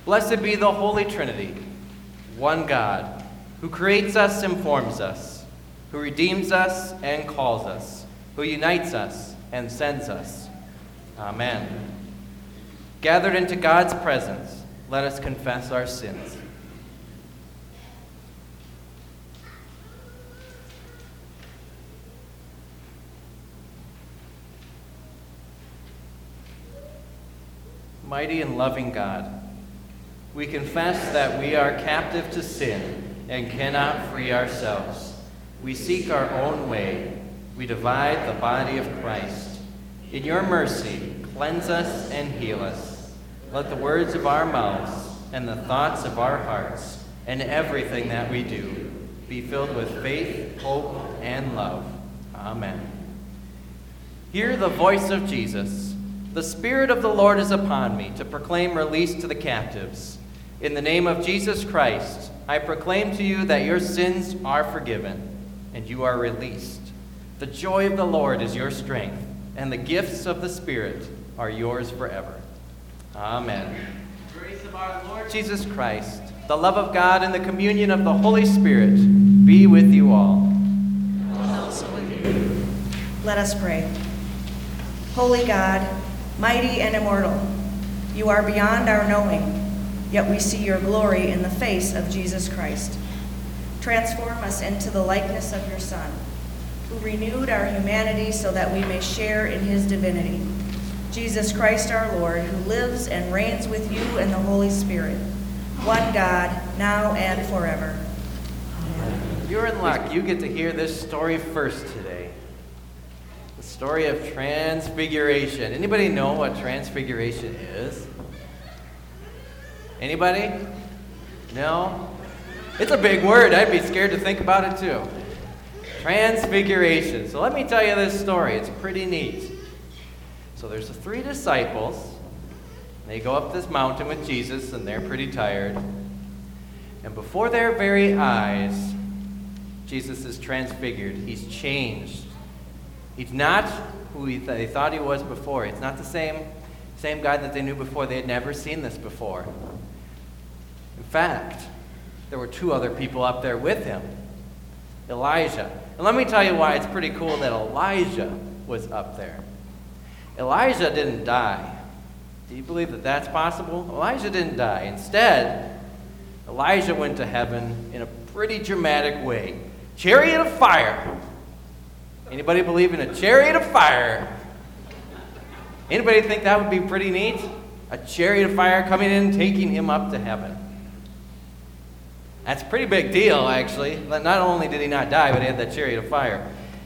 Blessed be the Holy Trinity, one God, who creates us and forms us, who redeems us and calls us, who unites us and sends us. Amen. Gathered into God's presence, let us confess our sins. Mighty and loving God, we confess that we are captive to sin and cannot free ourselves. We seek our own way. We divide the body of Christ. In your mercy, cleanse us and heal us. Let the words of our mouths and the thoughts of our hearts and everything that we do be filled with faith, hope, and love. Amen. Hear the voice of Jesus. The Spirit of the Lord is upon me to proclaim release to the captives. In the name of Jesus Christ, I proclaim to you that your sins are forgiven and you are released. The joy of the Lord is your strength, and the gifts of the Spirit are yours forever. Amen. The grace of our Lord Jesus Christ, the love of God, and the communion of the Holy Spirit be with you all. And also with you. Let us pray. Holy God, mighty and immortal, you are beyond our knowing, yet we see your glory in the face of Jesus Christ. Transform us into the likeness of your Son, who renewed our humanity so that we may share in his divinity. Jesus Christ our Lord, who lives and reigns with you and the Holy Spirit, one God, now and forever. Amen. You're in luck. You get to hear this story first today. The story of Transfiguration. Anybody know what Transfiguration is? Anybody? No? It's a big word. I'd be scared to think about it too. Transfiguration. So let me tell you this story. It's pretty neat. So there's the 3 disciples. They go up this mountain with Jesus, and they're pretty tired. And before their very eyes, Jesus is transfigured. He's changed. He's not who they thought he was before. It's not the same God that they knew before. They had never seen this before. In fact, there were 2 other people up there with him. Elijah. And let me tell you why it's pretty cool that Elijah was up there. Elijah didn't die. Do you believe that that's possible? Elijah didn't die. Instead, Elijah went to heaven in a pretty dramatic way. Chariot of fire. Anybody believe in a chariot of fire? Anybody think that would be pretty neat? A chariot of fire coming in and taking him up to heaven. That's a pretty big deal, actually. Not only did he not die, but he had that chariot of fire.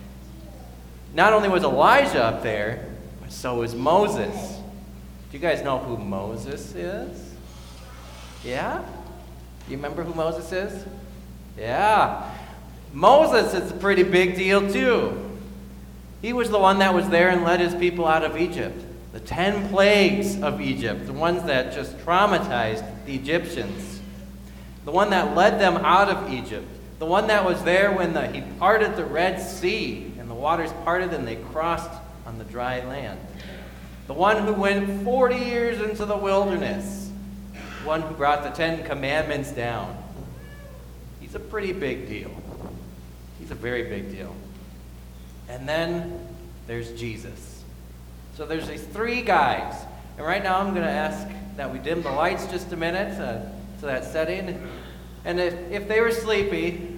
Not only was Elijah up there, but so was Moses. Do you guys know who Moses is? Yeah? You remember who Moses is? Yeah. Moses is a pretty big deal, too. He was the one that was there and led his people out of Egypt. The 10 plagues of Egypt, the ones that just traumatized the Egyptians. The one that led them out of Egypt. The one that was there when he parted the Red Sea and the waters parted and they crossed on the dry land. The one who went 40 years into the wilderness. The one who brought the 10 commandments down. He's a pretty big deal. He's a very big deal. And then there's Jesus. So there's these 3 guys. And right now I'm going to ask that we dim the lights just a minute to that setting. And if they were sleepy,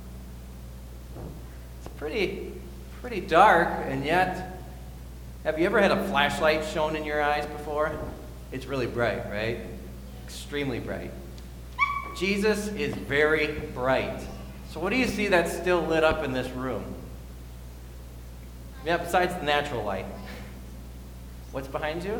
it's pretty dark, and yet, have you ever had a flashlight shone in your eyes before? It's really bright, right? Extremely bright. Jesus is very bright. So what do you see that's still lit up in this room? Yeah, besides the natural light. What's behind you?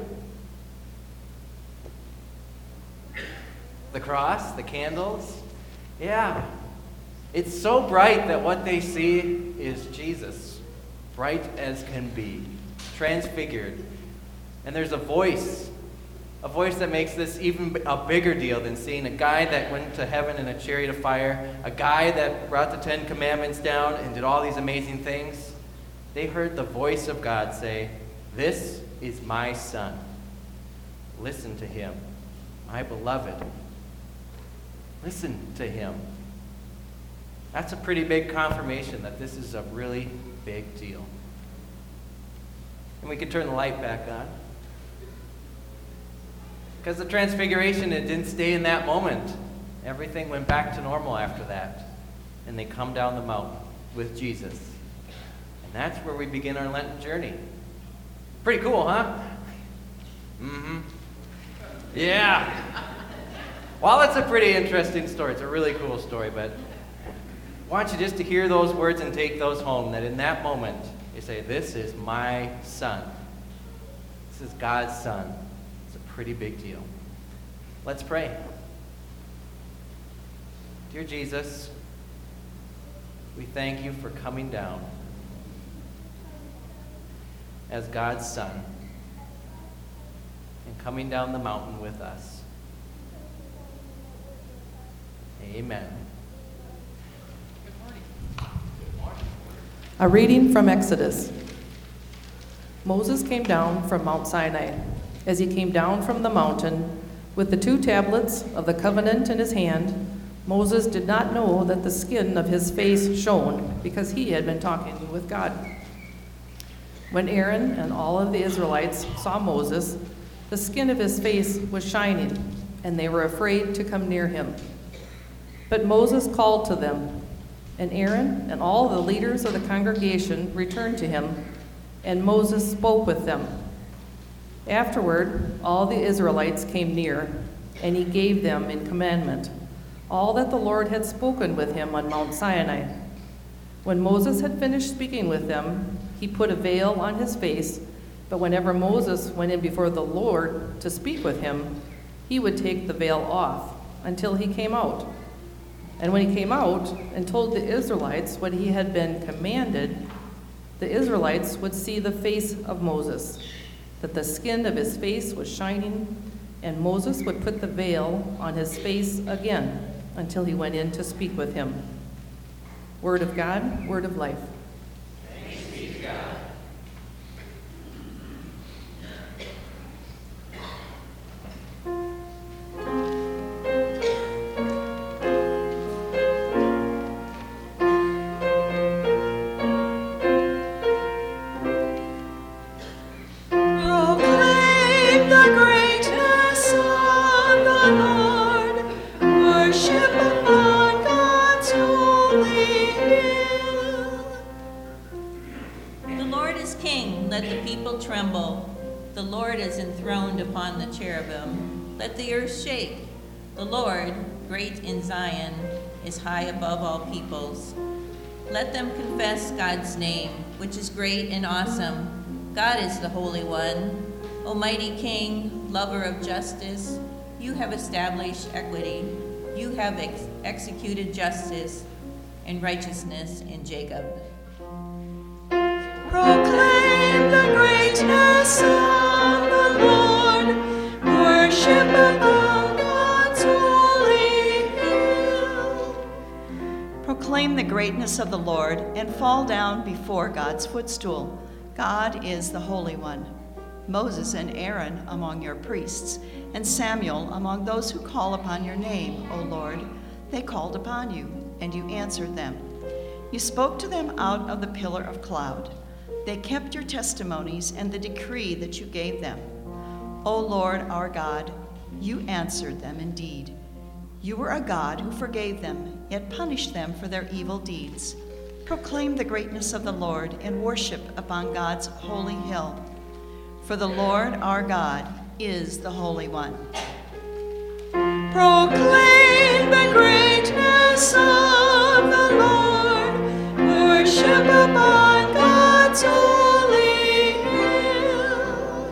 The cross, the candles. Yeah. It's so bright that what they see is Jesus. Bright as can be. Transfigured. And there's a voice that makes this even a bigger deal than seeing a guy that went to heaven in a chariot of fire, a guy that brought the 10 commandments down and did all these amazing things. They heard the voice of God say, "This is my son. Listen to him." my beloved. Listen to him. That's a pretty big confirmation that this is a really big deal. And we can turn the light back on. Because the transfiguration, it didn't stay in that moment. Everything went back to normal after that. And they come down the mountain with Jesus. And that's where we begin our Lenten journey. Pretty cool, huh? Mm-hmm. Yeah. Well, it's a pretty interesting story. It's a really cool story, but I want you just to hear those words and take those home, that in that moment, you say, this is my son. This is God's son. It's a pretty big deal. Let's pray. Dear Jesus, we thank you for coming down as God's son and coming down the mountain with us. Amen. A reading from Exodus. Moses came down from Mount Sinai. As he came down from the mountain with the 2 tablets of the covenant in his hand, Moses did not know that the skin of his face shone, because he had been talking with God. When Aaron and all of the Israelites saw Moses, the skin of his face was shining, and they were afraid to come near him. But Moses called to them, and Aaron and all the leaders of the congregation returned to him, and Moses spoke with them. Afterward, all the Israelites came near, and he gave them in commandment all that the Lord had spoken with him on Mount Sinai. When Moses had finished speaking with them, he put a veil on his face, but whenever Moses went in before the Lord to speak with him, he would take the veil off until he came out. And when he came out and told the Israelites what he had been commanded, the Israelites would see the face of Moses, that the skin of his face was shining, and Moses would put the veil on his face again until he went in to speak with him. Word of God, word of life. Thanks be to God. Let the earth shake. The Lord, great in Zion, is high above all peoples. Let them confess God's name, which is great and awesome. God is the Holy One. Almighty King, lover of justice, you have established equity. You have executed justice and righteousness in Jacob. Proclaim the greatness of the Lord. Worship upon God's holy hill. Proclaim the greatness of the Lord and fall down before God's footstool. God is the Holy One. Moses and Aaron among your priests, and Samuel among those who call upon your name, O Lord. They called upon you, and you answered them. You spoke to them out of the pillar of cloud. They kept your testimonies and the decree that you gave them. O Lord, our God, you answered them indeed. You were a God who forgave them, yet punished them for their evil deeds. Proclaim the greatness of the Lord and worship upon God's holy hill. For the Lord, our God, is the Holy One. Proclaim the greatness of the Lord. Worship upon God's holy hill.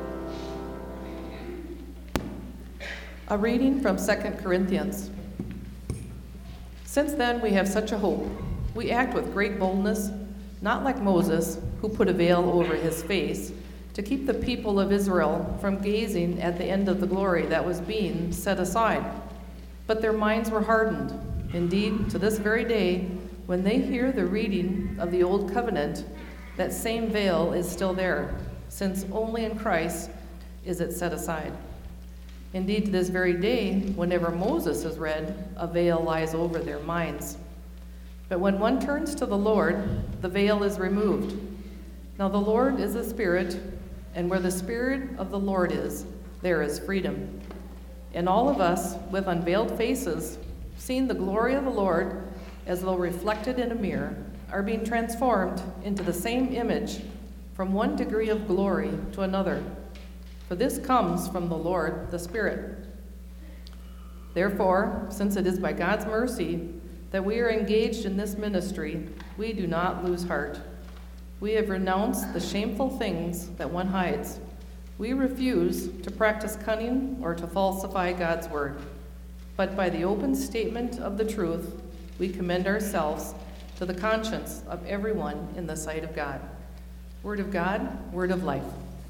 A reading from 2 Corinthians. Since then we have such a hope. We act with great boldness, not like Moses, who put a veil over his face, to keep the people of Israel from gazing at the end of the glory that was being set aside. But their minds were hardened. Indeed, to this very day, when they hear the reading of the Old Covenant, that same veil is still there, since only in Christ is it set aside. Indeed, to this very day, whenever Moses is read, a veil lies over their minds. But when one turns to the Lord, the veil is removed. Now the Lord is a spirit, and where the Spirit of the Lord is, there is freedom. And all of us, with unveiled faces, seeing the glory of the Lord as though reflected in a mirror, are being transformed into the same image from one degree of glory to another. For this comes from the Lord, the Spirit. Therefore, since it is by God's mercy that we are engaged in this ministry, we do not lose heart. We have renounced the shameful things that one hides. We refuse to practice cunning or to falsify God's word. But by the open statement of the truth, we commend ourselves to the conscience of everyone in the sight of God. Word of God, word of life.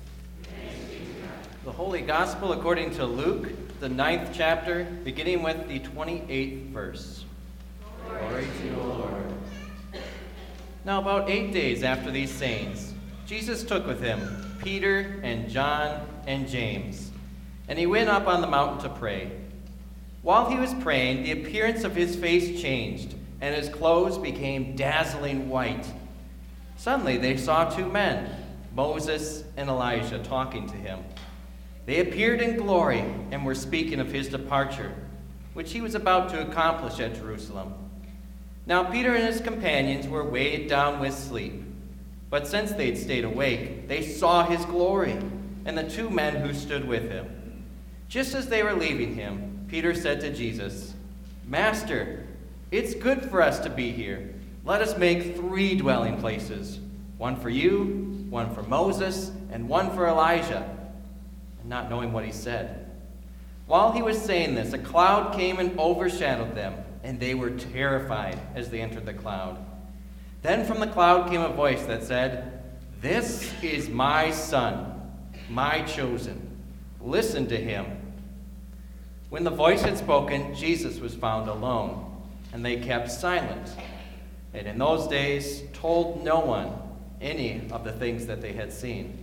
The Holy Gospel according to Luke, the 9th chapter, beginning with the 28th verse. Glory to you, O Lord. Now about 8 days after these sayings, Jesus took with him Peter and John and James, and he went up on the mountain to pray. While he was praying, the appearance of his face changed, and his clothes became dazzling white. Suddenly they saw two men, Moses and Elijah, talking to him. They appeared in glory and were speaking of his departure, which he was about to accomplish at Jerusalem. Now Peter and his companions were weighed down with sleep. But since they'd stayed awake, they saw his glory and the two men who stood with him. Just as they were leaving him, Peter said to Jesus, "Master, it's good for us to be here. Let us make 3 dwelling places, one for you, one for Moses, and one for Elijah." And not knowing what he said. While he was saying this, a cloud came and overshadowed them, and they were terrified as they entered the cloud. Then from the cloud came a voice that said, "This is my son, my chosen. Listen to him." When the voice had spoken, Jesus was found alone, and they kept silent, and in those days told no one any of the things that they had seen.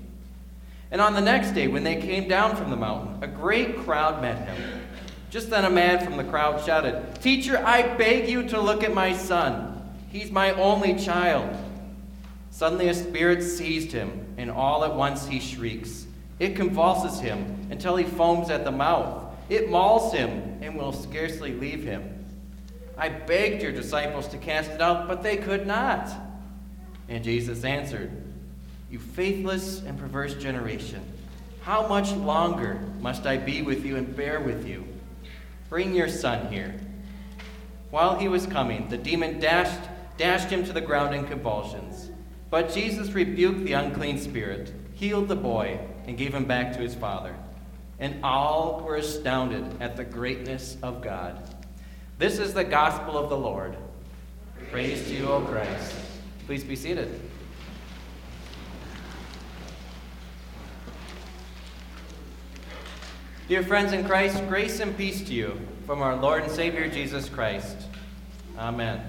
And on the next day, when they came down from the mountain, a great crowd met him. Just then a man from the crowd shouted, "Teacher, I beg you to look at my son. He's my only child." Suddenly a spirit seized him, and all at once he shrieks. It convulses him until he foams at the mouth. It mauls him and will scarcely leave him. I begged your disciples to cast it out, but they could not. And Jesus answered, "You faithless and perverse generation, how much longer must I be with you and bear with you? Bring your son here." While he was coming, the demon dashed him to the ground in convulsions. But Jesus rebuked the unclean spirit, healed the boy, and gave him back to his father. And all were astounded at the greatness of God. This is the gospel of the Lord. Praise to you, O Christ. Please be seated. Dear friends in Christ, grace and peace to you from our Lord and Savior Jesus Christ. Amen.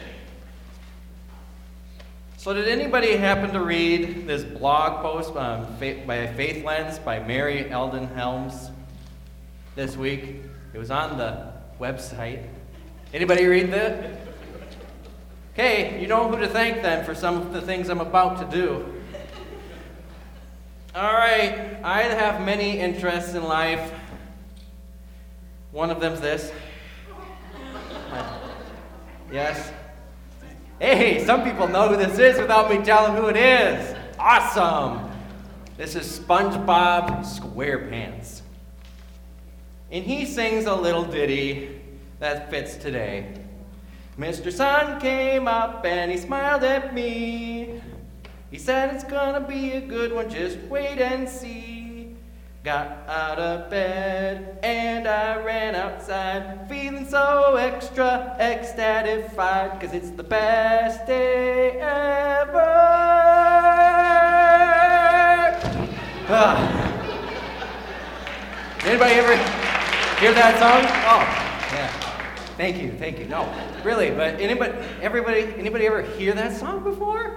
So did anybody happen to read this blog post by Faith Lens by Mary Eldon Helms this week? It was on the website. Anybody read that? Okay, you know who to thank then for some of the things I'm about to do. All right, I have many interests in life. One of them's this. Yes? Hey, some people know who this is without me telling who it is. Awesome! This is SpongeBob SquarePants. And he sings a little ditty that fits today. Mr. Sun came up and he smiled at me. He said it's gonna be a good one, just wait and see. Got out of bed and I ran outside, feeling so extra ecstatified, 'cause it's the best day ever. Anybody ever hear that song? Oh, yeah. Thank you. No, really, but anybody ever hear that song before?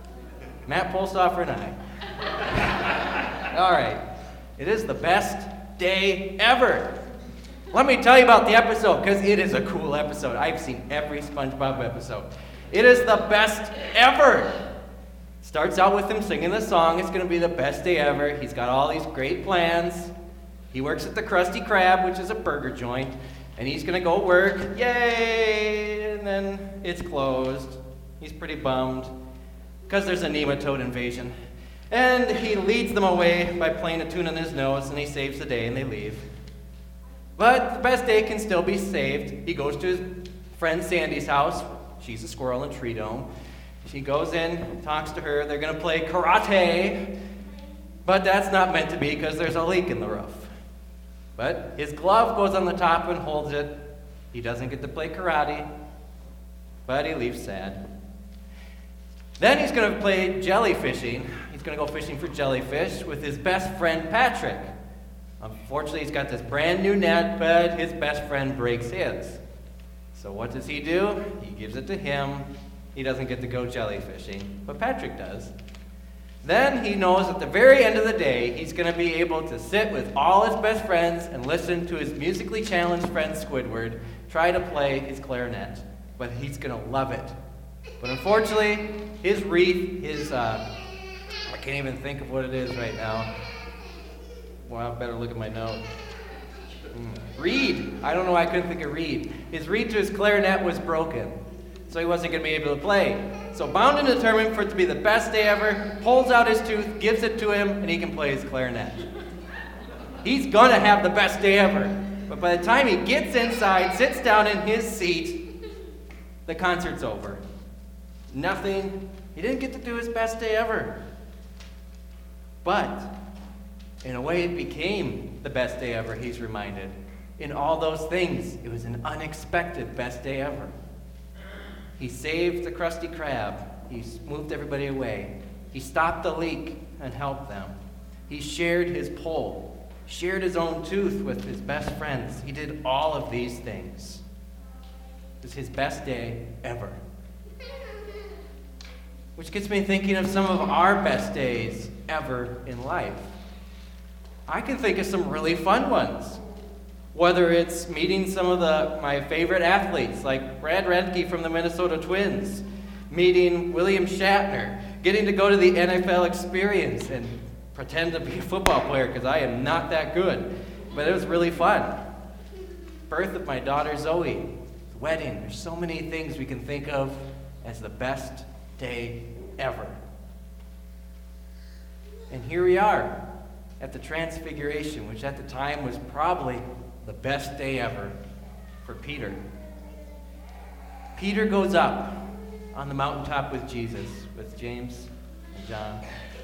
Matt Polstoffer and I. All right. It is the best day ever. Let me tell you about the episode, because it is a cool episode. I've seen every SpongeBob episode. It is the best ever. Starts out with him singing the song. It's going to be the best day ever. He's got all these great plans. He works at the Krusty Krab, which is a burger joint, and he's going to go work. Yay! And then it's closed. He's pretty bummed because there's a nematode invasion. And he leads them away by playing a tune on his nose, and he saves the day, and they leave. But the best day can still be saved. He goes to his friend Sandy's house. She's a squirrel in Tree Dome. She goes in, talks to her. They're going to play karate. But that's not meant to be because there's a leak in the roof. But his glove goes on the top and holds it. He doesn't get to play karate. But he leaves sad. Then he's going to play jellyfishing. He's going to go fishing for jellyfish with his best friend Patrick. Unfortunately, he's got this brand new net, but his best friend breaks his. So what does he do? He gives it to him. He doesn't get to go jellyfishing, but Patrick does. Then he knows at the very end of the day, he's going to be able to sit with all his best friends and listen to his musically challenged friend Squidward try to play his clarinet. But he's going to love it. But unfortunately, his wreath, I can't even think of what it is right now. Well, I better look at my note. Reed. I don't know why I couldn't think of reed. His reed to his clarinet was broken, so he wasn't going to be able to play. So bound and determined for it to be the best day ever, pulls out his tooth, gives it to him, and he can play his clarinet. He's going to have the best day ever. But by the time he gets inside, sits down in his seat, the concert's over. Nothing. He didn't get to do his best day ever. But in a way, it became the best day ever, he's reminded. In all those things, it was an unexpected best day ever. He saved the Krusty Krab. He moved everybody away. He stopped the leak and helped them. He shared his pole, shared his own tooth with his best friends. He did all of these things. It was his best day ever. Which gets me thinking of some of our best days ever in life. I can think of some really fun ones. Whether it's meeting some of my favorite athletes, like Brad Radke from the Minnesota Twins, meeting William Shatner, getting to go to the NFL experience and pretend to be a football player because I am not that good. But it was really fun. Birth of my daughter Zoe, wedding. There's so many things we can think of as the best day ever. And here we are at the Transfiguration, which at the time was probably the best day ever for Peter. Peter goes up on the mountaintop with Jesus, with James and John.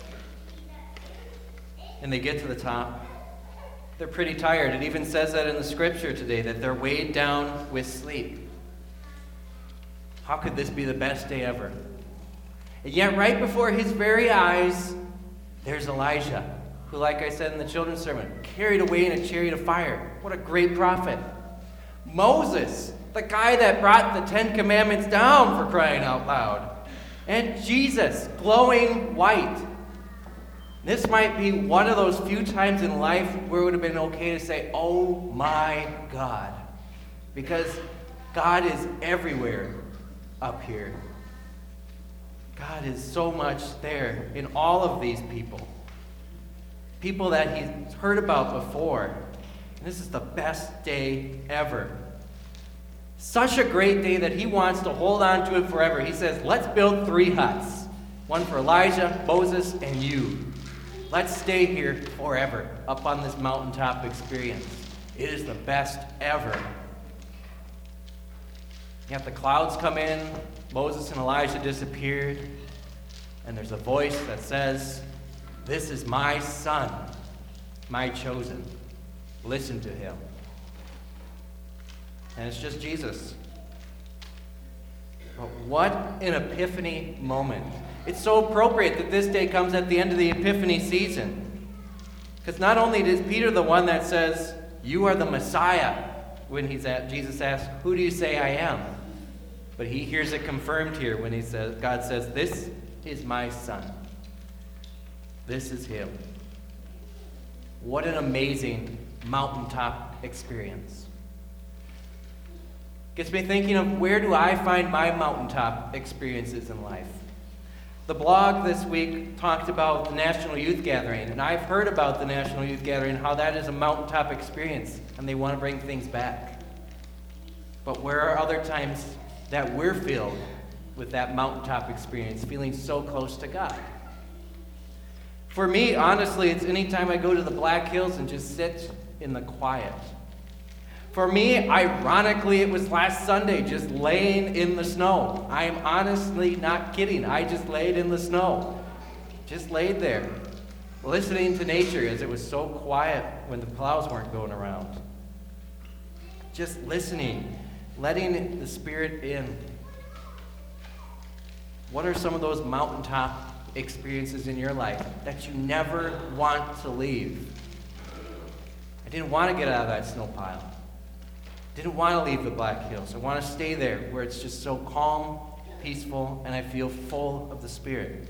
And they get to the top. They're pretty tired. It even says that in the scripture today, that they're weighed down with sleep. How could this be the best day ever? And yet right before his very eyes, there's Elijah, who, like I said in the children's sermon, carried away in a chariot of fire. What a great prophet. Moses, the guy that brought the 10 Commandments down, for crying out loud. And Jesus, glowing white. This might be one of those few times in life where it would have been okay to say, oh my God. Because God is everywhere up here. God is so much there in all of these people. People that he's heard about before. And this is the best day ever. Such a great day that he wants to hold on to it forever. He says, let's build 3 huts. One for Elijah, Moses, and you. Let's stay here forever, up on this mountaintop experience. It is the best ever. Yet the clouds come in, Moses and Elijah disappeared, and there's a voice that says, this is my son, my chosen. Listen to him. And it's just Jesus. But what an epiphany moment. It's so appropriate that this day comes at the end of the Epiphany season. Because not only is Peter the one that says, you are the Messiah, when Jesus asks, who do you say I am? But he hears it confirmed here when God says, this is my son. This is him. What an amazing mountaintop experience. Gets me thinking of, where do I find my mountaintop experiences in life? The blog this week talked about the National Youth Gathering, and I've heard about the National Youth Gathering, how that is a mountaintop experience, and they want to bring things back. But where are other times that we're filled with that mountaintop experience, feeling so close to God? For me, honestly, it's anytime I go to the Black Hills and just sit in the quiet. For me, ironically, it was last Sunday, just laying in the snow. I am honestly not kidding. I just laid in the snow. Just laid there, listening to nature as it was so quiet when the plows weren't going around. Just listening, letting the Spirit in. What are some of those mountaintop experiences in your life that you never want to leave? I didn't want to get out of that snow pile. Didn't want to leave the Black Hills. I want to stay there where it's just so calm, peaceful, and I feel full of the Spirit.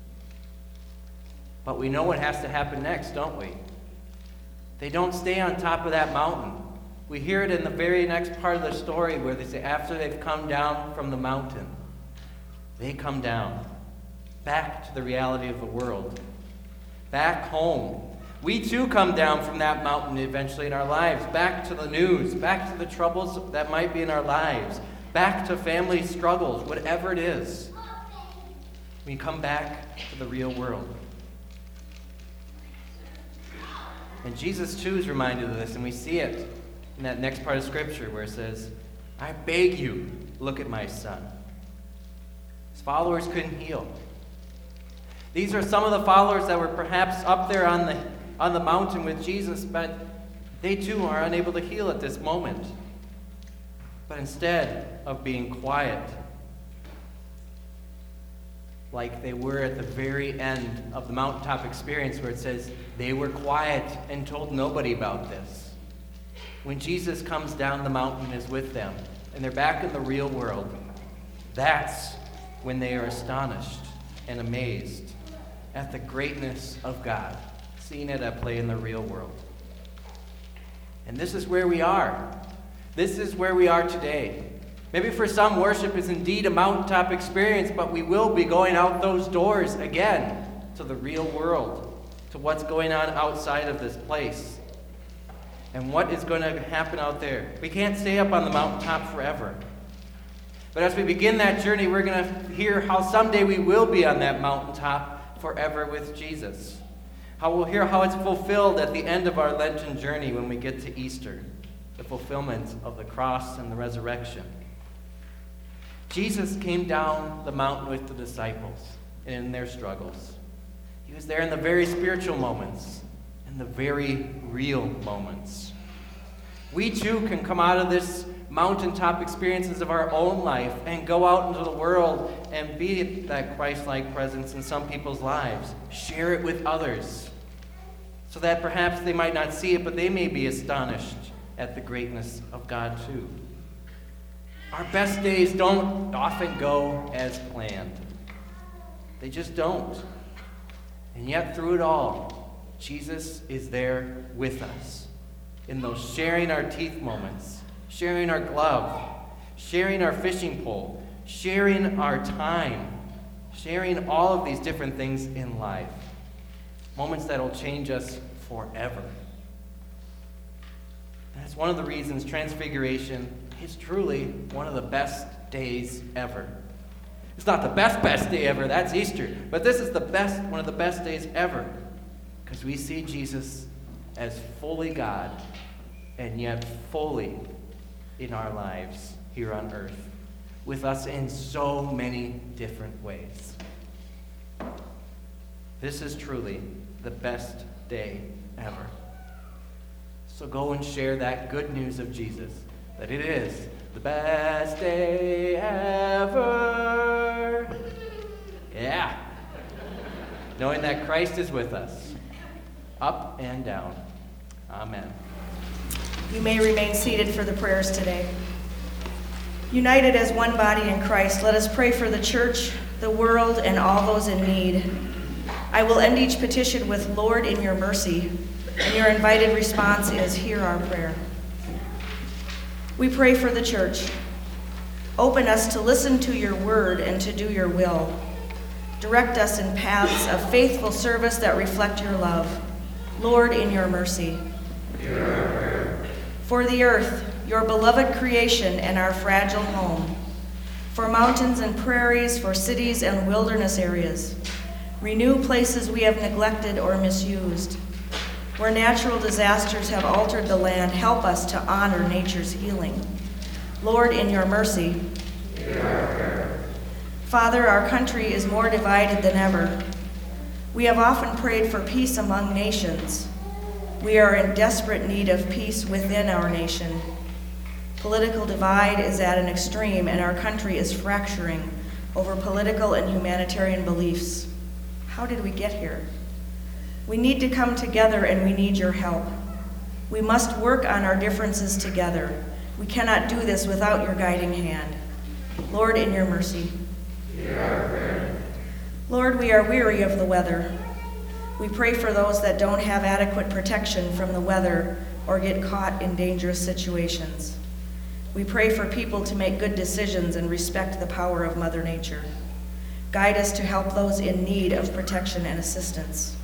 But we know what has to happen next, don't we? They don't stay on top of that mountain. We hear it in the very next part of the story where they say after they've come down from the mountain, they come down back to the reality of the world, back home. We too come down from that mountain eventually in our lives, back to the news, back to the troubles that might be in our lives, back to family struggles, whatever it is. We come back to the real world. And Jesus too is reminded of this, and we see it in that next part of Scripture where it says, I beg you, look at my son. His followers couldn't heal. These are some of the followers that were perhaps up there on the mountain with Jesus, but they too are unable to heal at this moment. But instead of being quiet, like they were at the very end of the mountaintop experience where it says they were quiet and told nobody about this. When Jesus comes down the mountain and is with them, and they're back in the real world, that's when they are astonished and amazed at the greatness of God, seeing it at play in the real world. And this is where we are. This is where we are today. Maybe for some, worship is indeed a mountaintop experience, but we will be going out those doors again to the real world, to what's going on outside of this place. And what is going to happen out there? We can't stay up on the mountaintop forever. But as we begin that journey, we're going to hear how someday we will be on that mountaintop forever with Jesus. How we'll hear how it's fulfilled at the end of our Lenten journey when we get to Easter, the fulfillment of the cross and the resurrection. Jesus came down the mountain with the disciples in their struggles. He was there in the very spiritual moments and the very real moments. We too can come out of this mountaintop experiences of our own life and go out into the world and be that Christ-like presence in some people's lives. Share it with others so that perhaps they might not see it, but they may be astonished at the greatness of God too. Our best days don't often go as planned. They just don't. And yet through it all, Jesus is there with us in those sharing our teeth moments, sharing our glove, sharing our fishing pole, sharing our time, sharing all of these different things in life. Moments that will change us forever. That's one of the reasons Transfiguration is truly one of the best days ever. It's not the best day ever, that's Easter. But this is one of the best days ever. Because we see Jesus as fully God and yet fully in our lives here on earth, with us in so many different ways. This is truly the best day ever. So go and share that good news of Jesus, that it is the best day ever. Yeah. Knowing that Christ is with us, up and down. Amen. You may remain seated for the prayers today. United as one body in Christ, let us pray for the church, the world, and all those in need. I will end each petition with, Lord, in your mercy, And your invited response is, hear our prayer. We pray for the church. Open us to listen to your word and to do your will. Direct us in paths of faithful service that reflect your love. Lord, in your mercy. Hear our prayer. For the earth, your beloved creation and our fragile home. For mountains and prairies, for cities and wilderness areas. Renew places we have neglected or misused. Where natural disasters have altered the land, help us to honor nature's healing. Lord, in your mercy. Hear our prayer. Father, our country is more divided than ever. We have often prayed for peace among nations. We are in desperate need of peace within our nation. Political divide is at an extreme, and our country is fracturing over political and humanitarian beliefs. How did we get here? We need to come together, and we need your help. We must work on our differences together. We cannot do this without your guiding hand. Lord, in your mercy. Hear our prayer. Lord, we are weary of the weather. We pray for those that don't have adequate protection from the weather or get caught in dangerous situations. We pray for people to make good decisions and respect the power of Mother Nature. Guide us to help those in need of protection and assistance.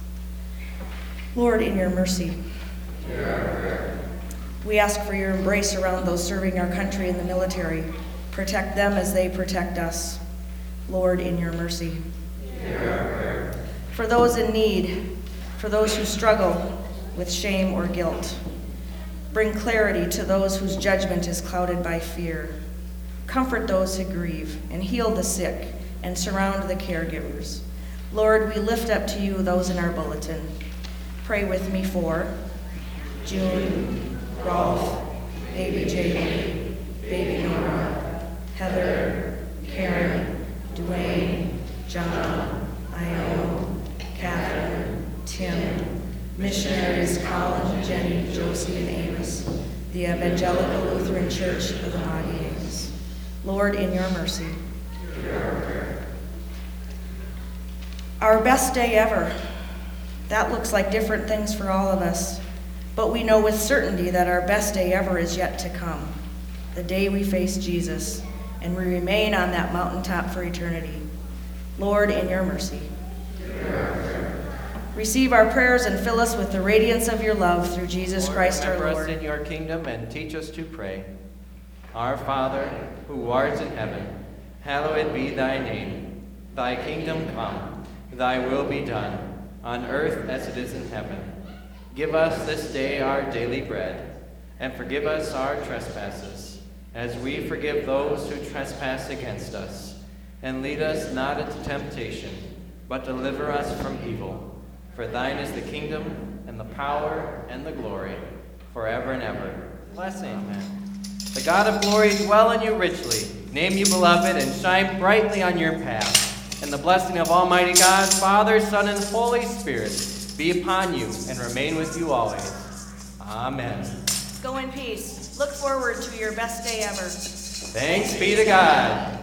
Lord, in your mercy. Hear our prayer. We ask for your embrace around those serving our country in the military. Protect them as they protect us. Lord, in your mercy. Hear our prayer. For those in need, for those who struggle with shame or guilt. Bring clarity to those whose judgment is clouded by fear. Comfort those who grieve, and heal the sick, and surround the caregivers. Lord, we lift up to you those in our bulletin. Pray with me for June, Rolf, baby Jamie, baby Nora, Heather, Karen, Dwayne, John, Ione, Catherine, Tim, missionaries Colin, Jenny, Josie, and Amos, the Evangelical Lutheran Church of the Body Amos. Lord, in your mercy. Our best day ever. That looks like different things for all of us, but we know with certainty that our best day ever is yet to come, the day we face Jesus, and we remain on that mountaintop for eternity. Lord, in your mercy. Receive our prayers and fill us with the radiance of your love through Jesus Christ our Remember us Lord. in your kingdom and teach us to pray. Our Father, who art in heaven, hallowed be thy name. Thy kingdom come, thy will be done, on earth as it is in heaven. Give us this day our daily bread, and forgive us our trespasses, as we forgive those who trespass against us. And lead us not into temptation, but deliver us from evil. For thine is the kingdom, and the power, and the glory, forever and ever. Bless, amen. The God of glory dwell in you richly, name you beloved, and shine brightly on your path. And the blessing of Almighty God, Father, Son, and Holy Spirit be upon you and remain with you always. Amen. Go in peace. Look forward to your best day ever. Thanks be to God.